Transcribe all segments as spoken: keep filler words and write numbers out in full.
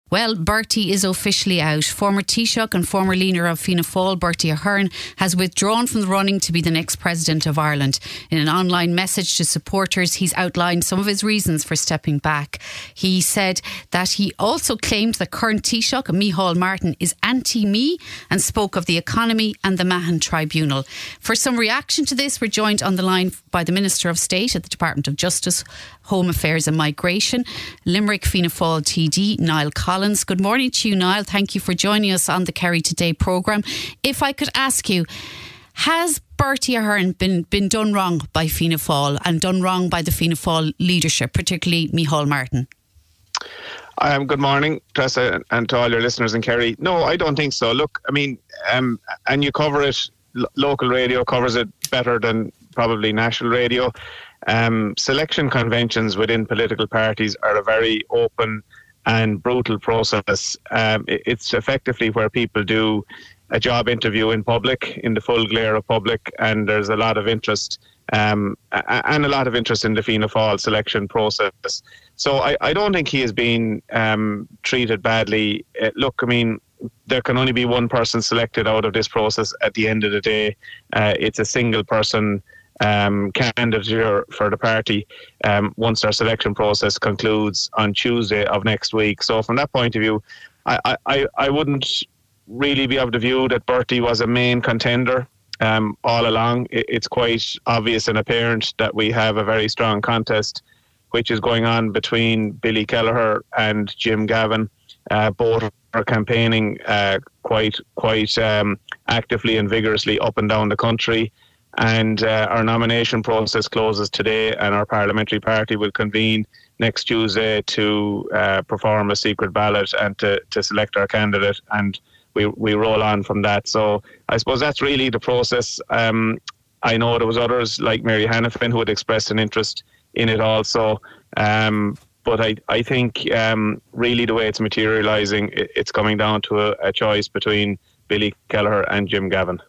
Well, Bertie is officially out. Former Taoiseach and former leader of Fianna Fáil, Bertie Ahern, has withdrawn from the running to be the next President of Ireland. In an online message to supporters, he's outlined some of his reasons for stepping back. He said that he also claimed that current Taoiseach, Micheál Martin, is anti-me and spoke of the economy and the Mahon Tribunal. For some reaction to this, we're joined on the line by the Minister of State at the Department of Justice, Home Affairs and Migration, Limerick Fianna Fáil T D, Niall Collins. Good morning to you, Niall. Thank you for joining us on the Kerry Today programme. If I could ask you, has Bertie Ahern been, been done wrong by Fianna Fáil and done wrong by the Fianna Fáil leadership, particularly Micheál Martin? Um, good morning, Tressa, and to all your listeners in Kerry. No, I don't think so. Look, I mean, um, and you cover it, lo- local radio covers it better than probably national radio. Um, selection conventions within political parties are a very open and brutal process. Um, it, it's effectively where people do a job interview in public, in the full glare of public, and there's a lot of interest um, and a lot of interest in the Fianna Fáil selection process. So I, I don't think he has been um, treated badly. Uh, look, I mean, there can only be one person selected out of this process at the end of the day. Uh, it's a single person Um, candidature for the party um, once our selection process concludes on Tuesday of next week. So from that point of view, I, I, I wouldn't really be of the view that Bertie was a main contender um, all along. It, it's quite obvious and apparent that we have a very strong contest which is going on between Billy Kelleher and Jim Gavin. Uh, both are campaigning uh, quite, quite um, actively and vigorously up and down the country. And uh, our nomination process closes today, and our parliamentary party will convene next Tuesday to uh, perform a secret ballot and to, to select our candidate, and we we roll on from that. So I suppose that's really the process. Um, I know there was others like Mary Hanifin who had expressed an interest in it also, um, but I, I think um, really the way it's materialising, it, it's coming down to a, a choice between Billy Kelleher and Jim Gavin.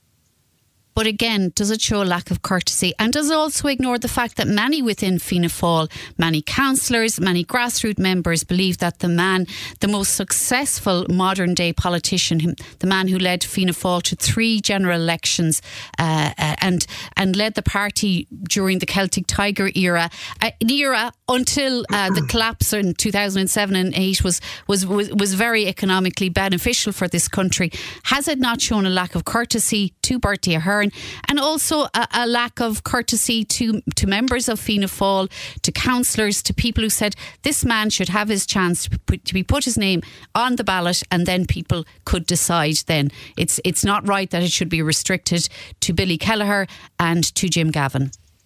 But again, does it show a lack of courtesy? And does it also ignore the fact that many within Fianna Fáil, many councillors, many grassroots members believe that the man, the most successful modern day politician, the man who led Fianna Fáil to three general elections uh, uh, and and led the party during the Celtic Tiger era, uh, an era until uh, the collapse in two thousand seven and eight was, was, was, was very economically beneficial for this country. Has it not shown a lack of courtesy to Bertie Ahern? And also a, a lack of courtesy to, to members of Fianna Fáil, to councillors, to people who said this man should have his chance to, put, to be put his name on the ballot, and then people could decide then. It's it's not right that it should be restricted to Billy Kelleher and to Jim Gavin.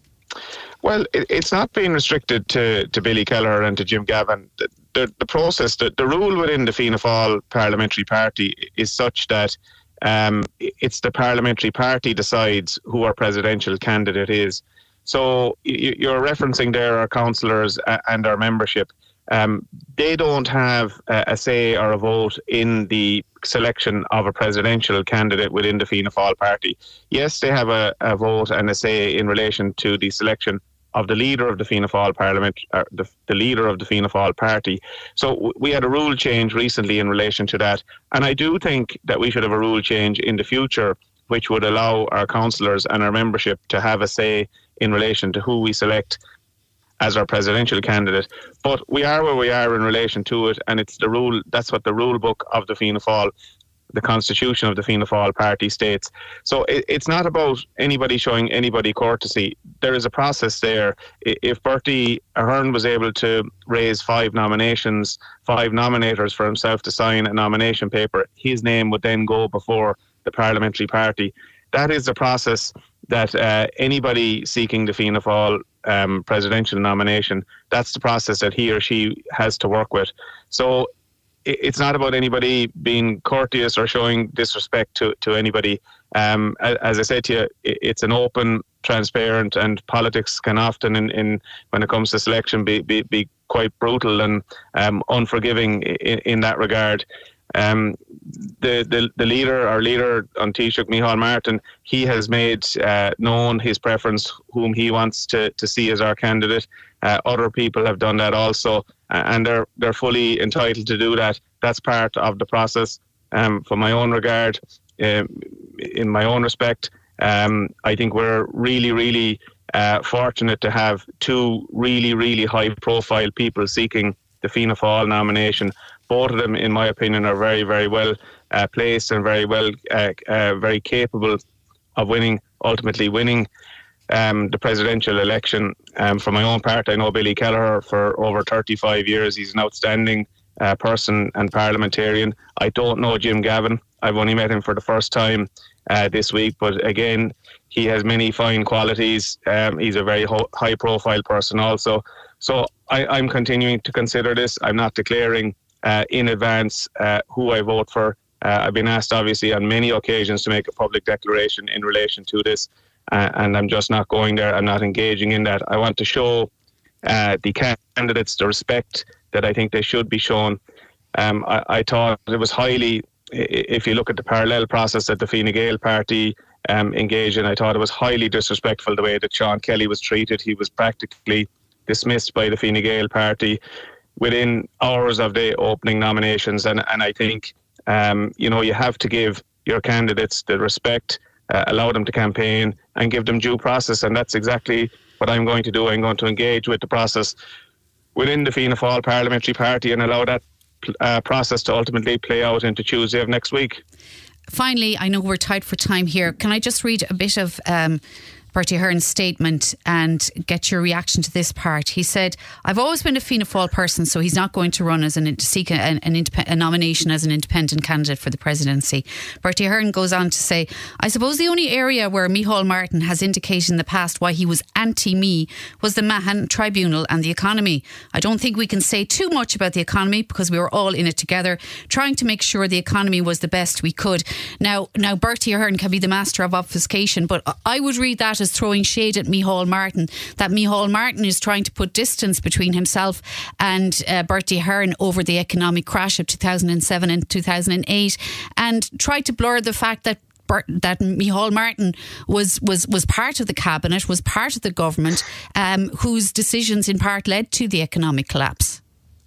Well, it, it's not being restricted to, to Billy Kelleher and to Jim Gavin. The, the, the process, the, the rule within the Fianna Fáil parliamentary party is such that Um, it's the parliamentary party decides who our presidential candidate is. So you're referencing there our councillors and our membership. Um, they don't have a say or a vote in the selection of a presidential candidate within the Fianna Fáil party. Yes, they have a, a vote and a say in relation to the selection of the leader of the Fianna Fáil Parliament, uh, the, the leader of the Fianna Fáil party. So w- we had a rule change recently in relation to that. And I do think that we should have a rule change in the future which would allow our councillors and our membership to have a say in relation to who we select as our presidential candidate. But we are where we are in relation to it, and it's the rule, that's what the rule book of the Fianna Fáil, the constitution of the Fianna Fáil party states. So it, it's not about anybody showing anybody courtesy. There is a process there. If Bertie Ahern was able to raise five nominations, five nominators for himself to sign a nomination paper, his name would then go before the parliamentary party. That is the process that uh, anybody seeking the Fianna Fáil um, presidential nomination, that's the process that he or she has to work with. So it's not about anybody being courteous or showing disrespect to, to anybody. Um, as I said to you, it's an open, transparent, and politics can often, in, in when it comes to selection, be, be, be quite brutal and um, unforgiving in, in that regard. Um, the, the the leader, our leader on Taoiseach, Micheál Martin, he has made uh, known his preference, whom he wants to, to see as our candidate. Uh, other people have done that also, uh, and they're they're fully entitled to do that. That's part of the process. Um, for my own regard, um, in my own respect, um, I think we're really, really uh, fortunate to have two really, really high-profile people seeking the Fianna Fáil nomination. Both of them, in my opinion, are very, very well uh, placed and very well, uh, uh, very capable of winning, ultimately winning um, the presidential election. Um, for my own part, I know Billy Kelleher for over thirty-five years. He's an outstanding uh, person and parliamentarian. I don't know Jim Gavin. I've only met him for the first time uh, this week, but again, he has many fine qualities. Um, he's a very ho- high-profile person also. So I, I'm continuing to consider this. I'm not declaring uh, in advance uh, who I vote for. Uh, I've been asked, obviously, on many occasions to make a public declaration in relation to this, uh, and I'm just not going there. I'm not engaging in that. I want to show uh, the candidates the respect that I think they should be shown. Um, I, I thought it was highly, if you look at the parallel process that the Fine Gael party um, engaged in, I thought it was highly disrespectful the way that Sean Kelly was treated. He was practically dismissed by the Fine Gael party within hours of the opening nominations, and, and I think Um, you know, you have to give your candidates the respect, uh, allow them to campaign and give them due process. And that's exactly what I'm going to do. I'm going to engage with the process within the Fianna Fáil parliamentary party and allow that uh, process to ultimately play out into Tuesday of next week. Finally, I know we're tight for time here. Can I just read a bit of um, Bertie Ahern's statement and get your reaction to this part? He said, "I've always been a Fianna Fáil person, so he's not going to run as an to seek an, an indep- a nomination as an independent candidate for the presidency." Bertie Ahern goes on to say, "I suppose the only area where Micheál Martin has indicated in the past why he was anti-me was the Mahon Tribunal and the economy. I don't think we can say too much about the economy because we were all in it together, trying to make sure the economy was the best we could." Now, now Bertie Ahern can be the master of obfuscation, but I would read that as throwing shade at Micheál Martin, that Micheál Martin is trying to put distance between himself and uh, Bertie Ahern over the economic crash of two thousand seven and two thousand eight, and try to blur the fact that that Micheál Martin was, was, was part of the cabinet, was part of the government, um, whose decisions in part led to the economic collapse.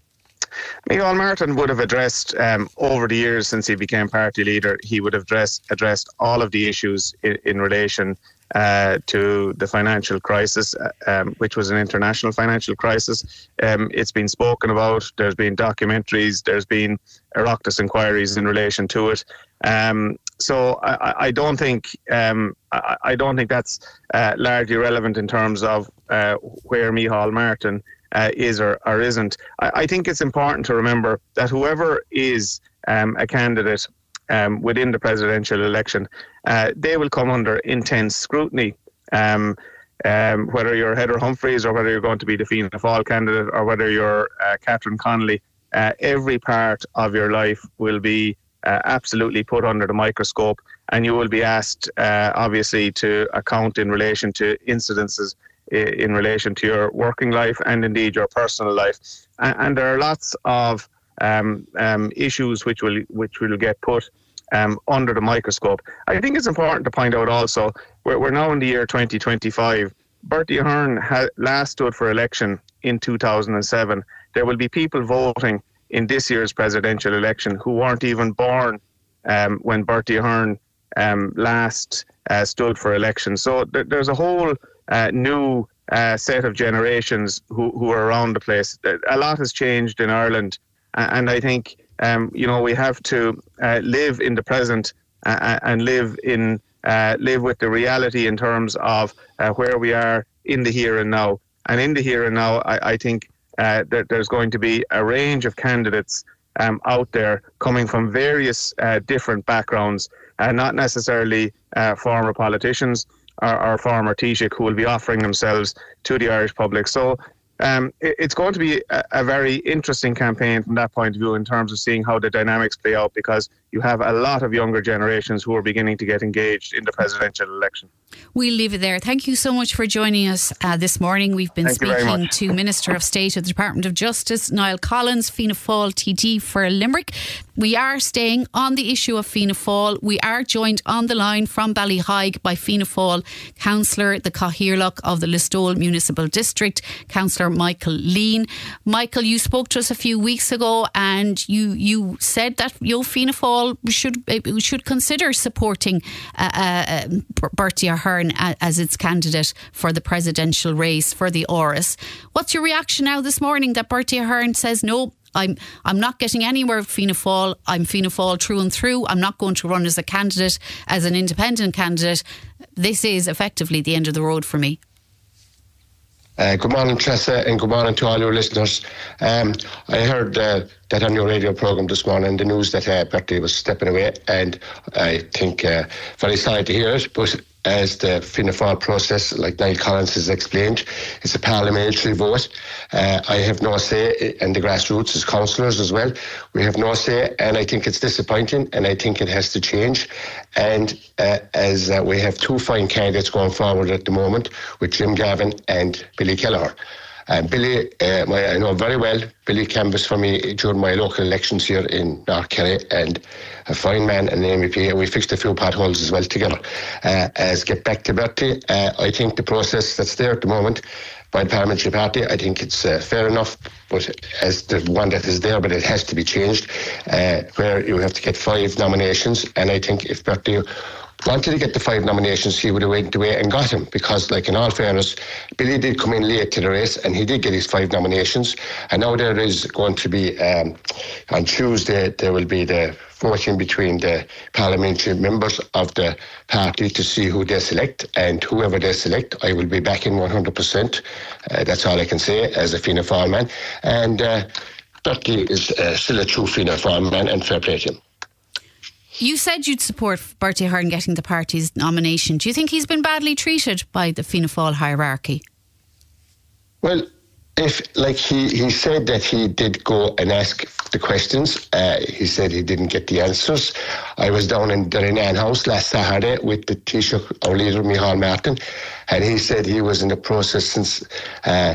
Micheál Martin would have addressed, um, over the years since he became party leader, he would have addressed, addressed all of the issues in, in relation uh, to the financial crisis, um, which was an international financial crisis. Um, it's been spoken about. There's been documentaries. There's been Oireachtas inquiries in relation to it. Um, so I, I don't think um, I, I don't think that's uh, largely relevant in terms of uh, where Micheál Martin Uh, is or, or isn't. I, I think it's important to remember that whoever is um, a candidate um, within the presidential election, uh, they will come under intense scrutiny. Um, um, whether you're Heather Humphreys or whether you're going to be the Fianna Fáil candidate or whether you're uh, Catherine Connolly, uh, every part of your life will be uh, absolutely put under the microscope, and you will be asked, uh, obviously, to account in relation to incidences in relation to your working life and indeed your personal life, and, and there are lots of um, um, issues which will which will get put um, under the microscope. I think it's important to point out also we're, we're now in the year twenty twenty-five. Bertie Ahern ha- last stood for election in two thousand seven. There will be people voting in this year's presidential election who weren't even born um, when Bertie Ahern um, last uh, stood for election. So th- there's a whole Uh, new uh, set of generations who, who are around the place. A lot has changed in Ireland, and I think um, you know we have to uh, live in the present uh, and live in uh, live with the reality in terms of uh, where we are in the here and now. And in the here and now, I, I think uh, that there's going to be a range of candidates um, out there coming from various uh, different backgrounds, uh, not necessarily uh, former politicians or, or former Taoiseach, who will be offering themselves to the Irish public. So um, it, it's going to be a, a very interesting campaign from that point of view in terms of seeing how the dynamics play out, because you have a lot of younger generations who are beginning to get engaged in the presidential election. We'll leave it there. Thank you so much for joining us uh, this morning. We've been Thank speaking to Minister of State of the Department of Justice, Niall Collins, Fianna Fáil T D for Limerick. We are staying on the issue of Fianna Fáil. We are joined on the line from Ballyhaig by Fianna Fáil Councillor, the Cathaoirleach of the Listowel Municipal District, Councillor Councillor Michael Lean. Michael, you spoke to us a few weeks ago and you you said that you know, Fianna Fáil should should consider supporting uh, uh, Bertie Ahern as its candidate for the presidential race for the Áras. What's your reaction now this morning that Bertie Ahern says no? I'm I'm not getting anywhere with Fianna Fáil. I'm Fianna Fáil through and through. I'm not going to run as a candidate, as an independent candidate. This is effectively the end of the road for me. Uh, good morning, Tressa, and good morning to all your listeners. Um, I heard uh, that on your radio programme this morning, the news that uh, Bertie was stepping away, and I think uh, very sorry to hear it, but as the Fianna Fáil process, like Niall Collins has explained, it's a parliamentary vote. Uh, I have no say, and the grassroots as councillors as well. We have no say, and I think it's disappointing, and I think it has to change. And uh, as uh, we have two fine candidates going forward at the moment with Jim Gavin and Billy Kelleher. Uh, Billy, uh, my, I know very well, Billy canvassed for me during my local elections here in North Kerry, and a fine man and an M E P, and we fixed a few potholes as well together. Uh, as get back to Bertie, uh, I think the process that's there at the moment by the Parliamentary Party, I think it's uh, fair enough, but as the one that is there, but it has to be changed, uh, where you have to get five nominations, and I think if Bertie wanted to get the five nominations, he would have went away and got him, because, like, in all fairness, Billy did come in late to the race and he did get his five nominations. And now there is going to be, um, on Tuesday, there will be the voting between the parliamentary members of the party to see who they select, and whoever they select, I will be backing one hundred percent. Uh, that's all I can say as a Fianna Fáil man. And uh, Bertie is uh, still a true Fianna Fáil man, and fair play to him. You said you'd support Bertie Ahern getting the party's nomination. Do you think he's been badly treated by the Fianna Fáil hierarchy? Well, if, like, he, he said that he did go and ask the questions. Uh, he said he didn't get the answers. I was down in the Renan House last Saturday with the Taoiseach, our leader, Micheál Martin, and he said he was in the process since uh,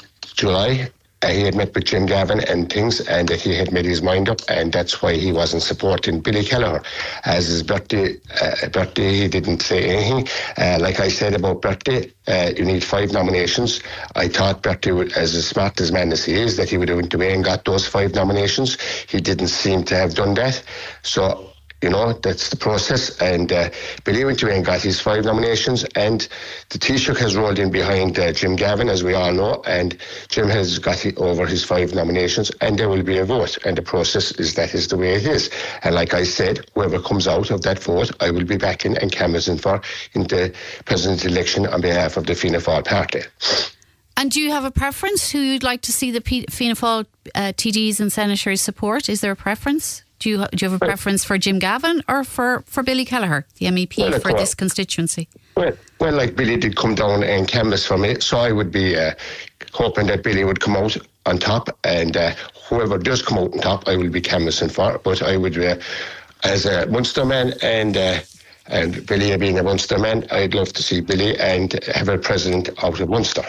July. Uh, he had met with Jim Gavin and things, and that he had made his mind up, and that's why he wasn't supporting Billy Kelleher. As his Bertie, uh, Bertie, he didn't say anything. Uh, like I said about Bertie, uh, you need five nominations. I thought Bertie, would, as a smart as man as he is, that he would have went away and got those five nominations. He didn't seem to have done that. So, you know, that's the process. And uh, Billy went away and got his five nominations, and the Taoiseach has rolled in behind uh, Jim Gavin, as we all know, and Jim has got over his five nominations, and there will be a vote, and the process is that is the way it is. And like I said, whoever comes out of that vote, I will be backing and canvassing for in the presidential election on behalf of the Fianna Fáil party. And do you have a preference who you'd like to see the P- Fianna Fáil uh, T Ds and senators support? Is there a preference? Do you, do you have a preference for Jim Gavin or for, for Billy Kelleher, the M E P, well, for this constituency? Well, well, like Billy did come down and canvass for me, so I would be uh, hoping that Billy would come out on top, and uh, whoever does come out on top, I will be canvassing for. But I would, uh, as a Munster man, and uh, and Billy being a Munster man, I'd love to see Billy and have a president out of Munster.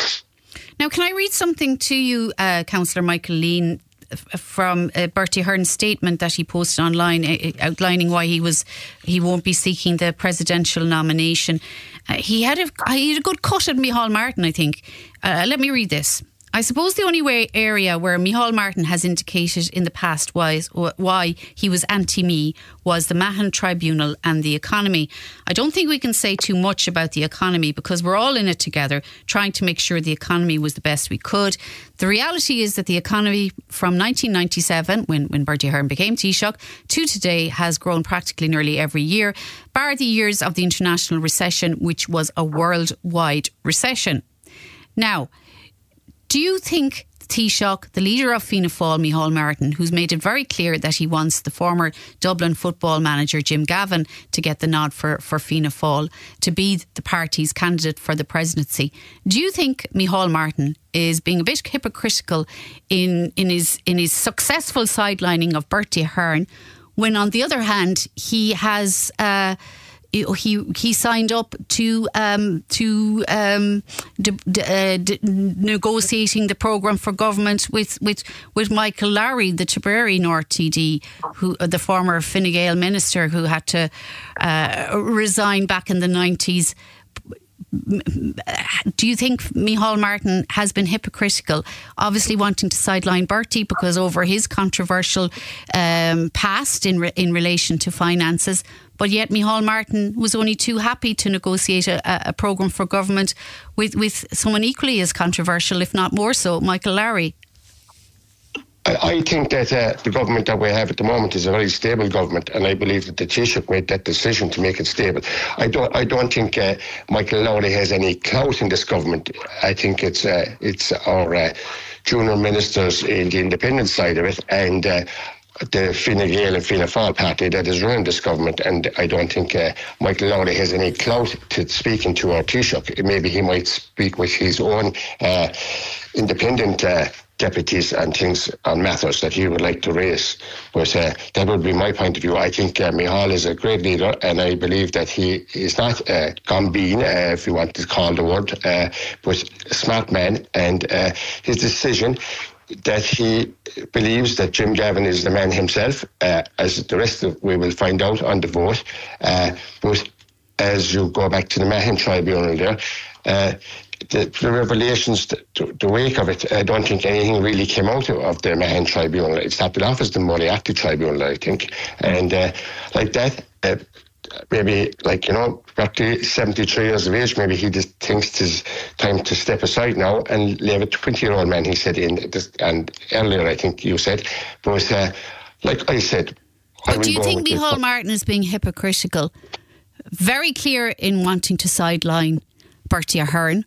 Now, can I read something to you, uh, Councillor Michael Lean, from uh, Bertie Ahern's statement that he posted online, uh, outlining why he was he won't be seeking the presidential nomination. Uh, he had a he had a good cut at Micheál Martin, I think. Uh, let me read this. I suppose the only way area where Micheál Martin has indicated in the past was why he was anti-me was the Mahon Tribunal and the economy. I don't think we can say too much about the economy because we're all in it together, trying to make sure the economy was the best we could. The reality is that the economy from nineteen ninety-seven, when, when Bertie Ahern became Taoiseach, to today has grown practically nearly every year, bar the years of the international recession, which was a worldwide recession. Now, do you think the Taoiseach, the leader of Fianna Fáil, Micheál Martin, who's made it very clear that he wants the former Dublin football manager Jim Gavin to get the nod for, for Fianna Fáil to be the party's candidate for the presidency, do you think Micheál Martin is being a bit hypocritical in, in his in his successful sidelining of Bertie Ahern, when on the other hand he has uh, He he signed up to um, to um, d- d- uh, d- negotiating the programme for government with, with, with Michael Lowry, the Tipperary North T D, who the former Fine Gael minister who had to uh, resign back in the nineties, do you think Micheál Martin has been hypocritical, obviously wanting to sideline Bertie because over his controversial um, past in re- in relation to finances, but yet Micheál Martin was only too happy to negotiate a, a programme for government with, with someone equally as controversial, if not more so, Michael Lowry? I think that uh, the government that we have at the moment is a very stable government, and I believe that the Taoiseach made that decision to make it stable. I don't. I don't think uh, Michael Lowry has any clout in this government. I think it's uh, it's our uh, junior ministers in the independent side of it, and uh, the Fine Gael and Fianna Fáil party that has run this government. And I don't think uh, Michael Lowry has any clout to speaking to our Taoiseach. Maybe he might speak with his own uh, independent. Uh, deputies and things on matters that he would like to raise. But uh, that would be my point of view. I think uh, Micheál is a great leader, and I believe that he is not uh, gambeen, uh, if you want to call the word, uh, but a smart man, and uh, his decision that he believes that Jim Gavin is the man himself, uh, as the rest of we will find out on the vote. Uh, but as you go back to the Mahon Tribunal there, uh, The, the revelations, the, the wake of it, I don't think anything really came out of the Mahon Tribunal. It started off as the Moriarty Tribunal, I think. And uh, like that, uh, maybe, like, you know, Bertie, seventy-three years of age, maybe he just thinks it's time to step aside now and leave a twenty-year-old man, he said, in this, and earlier, I think you said. But uh, like I said... But I do you think Micheál Martin is being hypocritical? Very clear in wanting to sideline Bertie Ahern,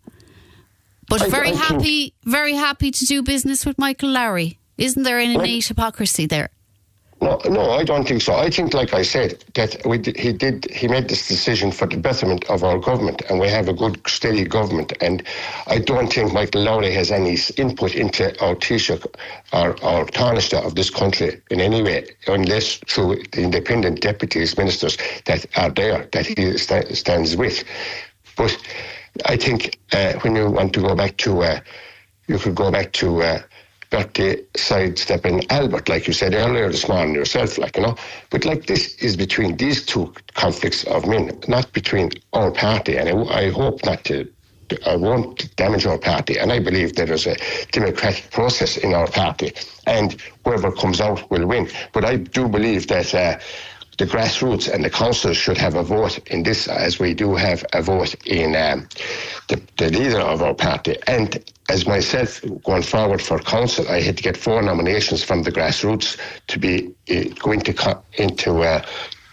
but I, very I happy, think, very happy to do business with Michael Lowry. Isn't there an innate hypocrisy there? No, no, I don't think so. I think, like I said, that we did, he did. He made this decision for the betterment of our government, and we have a good, steady government. And I don't think Michael Lowry has any input into our Taoiseach or our Taoiseach of this country in any way, unless through the independent deputies, ministers that are there, that he st- stands with. But I think uh, when you want to go back to, uh, you could go back to uh, Bertie sidestepping Albert, like you said earlier this morning yourself, like, you know. But like this is between these two conflicts of men, not between our party. And I, I hope not to, I won't damage our party. And I believe there is a democratic process in our party, and whoever comes out will win. But I do believe that uh, the grassroots and the councils should have a vote in this, as we do have a vote in um, the, the leader of our party. And as myself, going forward for council, I had to get four nominations from the grassroots to be uh, going to co- into uh,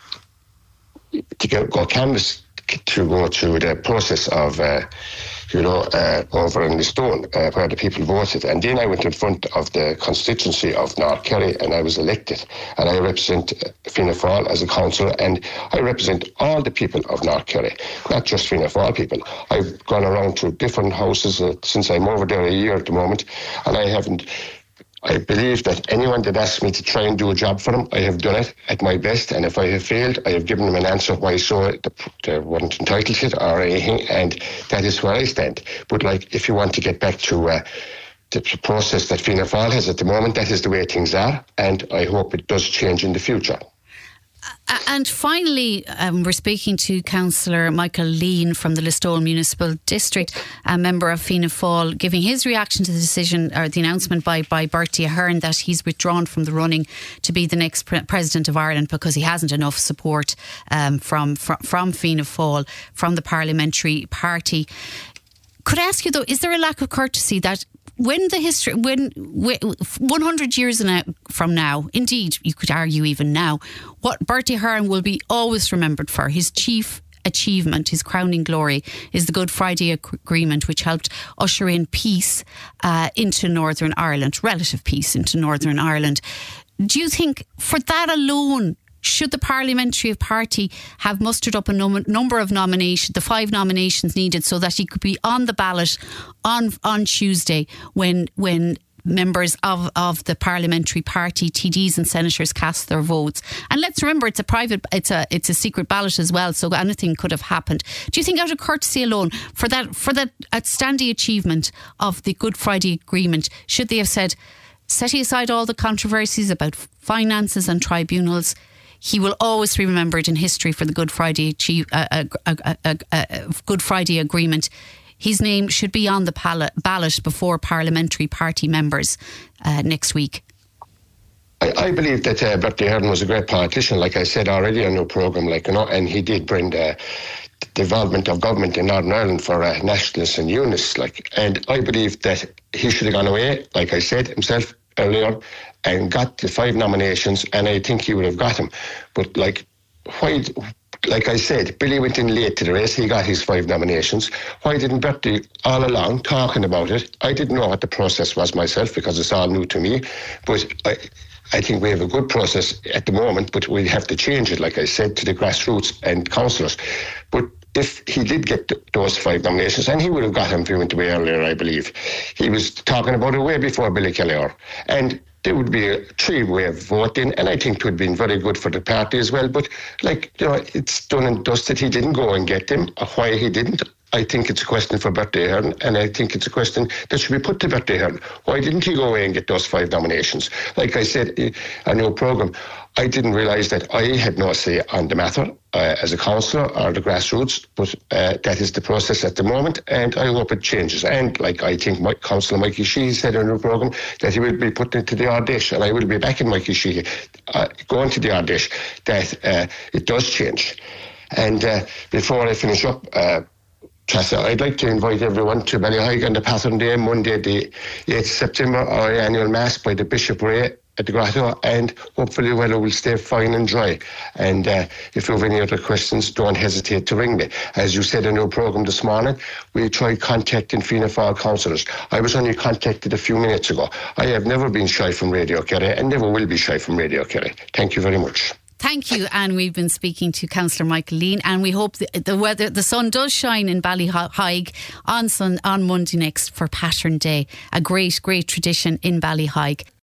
to go, go canvass to go through the process of. Uh, you know, uh, over in the Stone, uh, where the people voted. And then I went in front of the constituency of North Kerry, and I was elected. And I represent Fianna Fáil as a councillor, and I represent all the people of North Kerry, not just Fianna Fáil people. I've gone around to different houses uh, since I'm over there a year at the moment, and I haven't... I believe that anyone that asks me to try and do a job for them, I have done it at my best, and if I have failed, I have given them an answer why so they weren't entitled to it or anything, and that is where I stand. But like, if you want to get back to uh, the process that Fianna Fáil has at the moment, that is the way things are, and I hope it does change in the future. And finally, um, we're speaking to Councillor Michael Lean from the Listowel Municipal District, a member of Fianna Fáil, giving his reaction to the decision or the announcement by, by Bertie Ahern that he's withdrawn from the running to be the next pre- President of Ireland because he hasn't enough support um, from, from, from Fianna Fáil, from the parliamentary party. Could I ask you though, is there a lack of courtesy that when the history, when one hundred years from now, indeed, you could argue even now, what Bertie Ahern will be always remembered for, his chief achievement, his crowning glory, is the Good Friday Agreement, which helped usher in peace uh, into Northern Ireland, relative peace into Northern Ireland. Do you think for that alone, should the parliamentary party have mustered up a num- number of nominations, the five nominations needed, so that he could be on the ballot on on Tuesday when when members of, of the parliamentary party, T Ds and senators cast their votes? And let's remember, it's a private, it's a it's a secret ballot as well, so anything could have happened. Do you think, out of courtesy alone, for that for that outstanding achievement of the Good Friday Agreement, should they have said, setting aside all the controversies about finances and tribunals, he will always be remembered in history for the Good Friday achieve, uh, uh, uh, uh, uh, uh, Good Friday Agreement. His name should be on the ballot, ballot before parliamentary party members uh, next week. I, I believe that uh, Bertie Ahern was a great politician, like I said already on your programme, like, you know, and he did bring the, the involvement of government in Northern Ireland for uh, nationalists and unionists, like, and I believe that he should have gone away, like I said himself earlier, and got the five nominations, and I think he would have got them. But like, why? Like I said, Billy went in late to the race. He got his five nominations. Why didn't Bertie all along talking about it? I didn't know what the process was myself because it's all new to me. But I, I think we have a good process at the moment, but we have to change it, like I said, to the grassroots and councillors. But if he did get th- those five nominations, and he would have got them if he went away earlier, I believe. He was talking about it way before Billy Kelleher. And there would be a three-way voting, and I think it would have been very good for the party as well. But, like, you know, it's done and dusted. He didn't go and get them. Why he didn't, I think it's a question for Bertie Ahern, and I think it's a question that should be put to Bertie Ahern. Why didn't he go away and get those five nominations? Like I said on your programme, I didn't realise that I had no say on the matter uh, as a councillor or the grassroots, but uh, that is the process at the moment, and I hope it changes. And like I think my Councillor Mikey Sheehy said on your programme, that he will be put into the Ardèche, and I will be backing Mikey Sheehy uh, going to the Ardèche, that uh, it does change. And uh, before I finish up, uh, Tressa, I'd like to invite everyone to Ballyhaig on the Pattern Day, Monday the eighth of September, our annual Mass by the Bishop Ray at the Grotto, and hopefully weather will stay fine and dry. And uh, if you have any other questions, don't hesitate to ring me. As you said in your programme this morning, we tried contacting Fianna Fáil councillors. I was only contacted a few minutes ago. I have never been shy from Radio Kerry and never will be shy from Radio Kerry. Thank you very much. Thank you. And we've been speaking to Councillor Michael Leane, and we hope the, the weather, the sun does shine in Ballyhaig on, sun, on Monday next for Pattern Day. A great, great tradition in Ballyhaig.